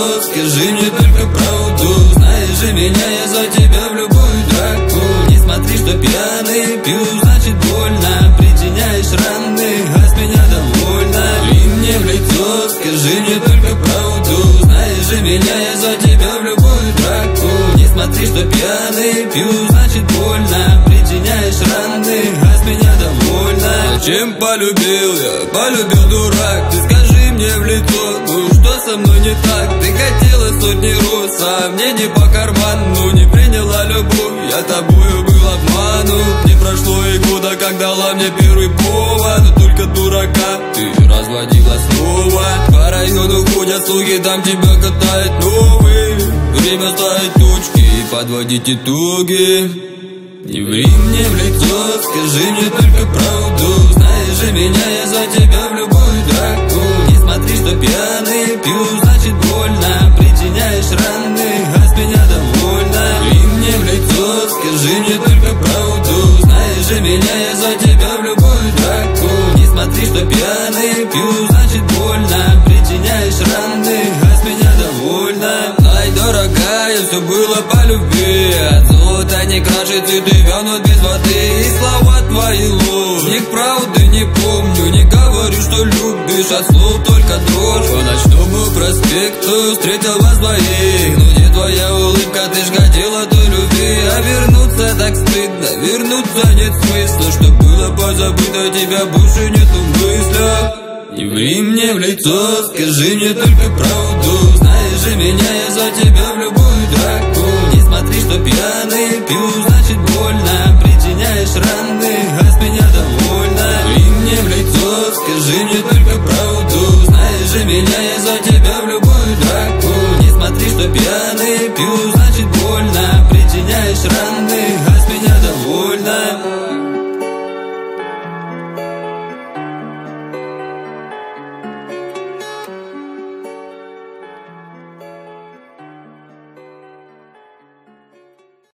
лицо, скажи мне только правду. Знаешь же меня, я за тебя в любую драку. Не смотри, что пьяный, пью, значит больно. Причиняешь раны, а с меня довольна. И мне в лицо, скажи мне только правду. Знаешь же меня, я за тебя в любую драку. Не смотри, что пьяный, пью, значит больно. Причиняешь раны, а с меня довольна. Зачем полюбил я? Полюбил, дурак. Ты скажи мне в лицо, ну что со мной не так? Ты хотела сотни роз, а мне не по карману. Не приняла любовь, я тобою был обманут. Не прошло и года, как дала мне первый повод. Но только дурака ты разводила снова. По району ходят слухи, там тебя катает новый. Время ставить точки и подводить итоги. Не ври мне в лицо, скажи мне только правду. Знаешь же меня, я за тебя в любую драку. Не смотри, что пьяный, пью, значит больно. Причиняешь раны, а с меня довольна. Ври мне в лицо, скажи мне только правду. Знаешь же меня, я за тебя в любую драку. Не смотри, что пьяный, пью, значит больно. Причиняешь раны, а с меня довольна. Ай, дорогая, все было по любви. От золота не краши, цветы вянут без воды. И слова твои ложь, них правды не помню. Не говорю, что любишь, от слов только дрожь. По ночному проспекту встретил вас двоих. Ну где твоя улыбка, ты ж хотела той любви. А вернуться так стыдно, вернуться нет смысла. Что было позабыто, тебя больше нету в мыслях. Не ври мне в лицо, скажи мне только правду. Знаешь же меня, я за тебя в любую драку. Не смотри, что пьяный, пью, значит больно. Причиняешь раны, а с меня довольна. Ври мне в лицо, скажи мне только правду. Знаешь же меня, я за тебя в любую драку. Не смотри, что пьяный, пью,